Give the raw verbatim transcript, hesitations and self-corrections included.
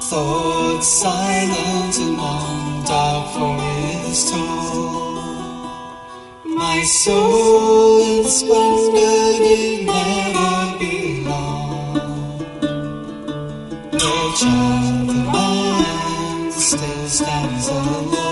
thoughts silent among dark forests tall. My soul in splendor did never belong. The child of mine still stands alone.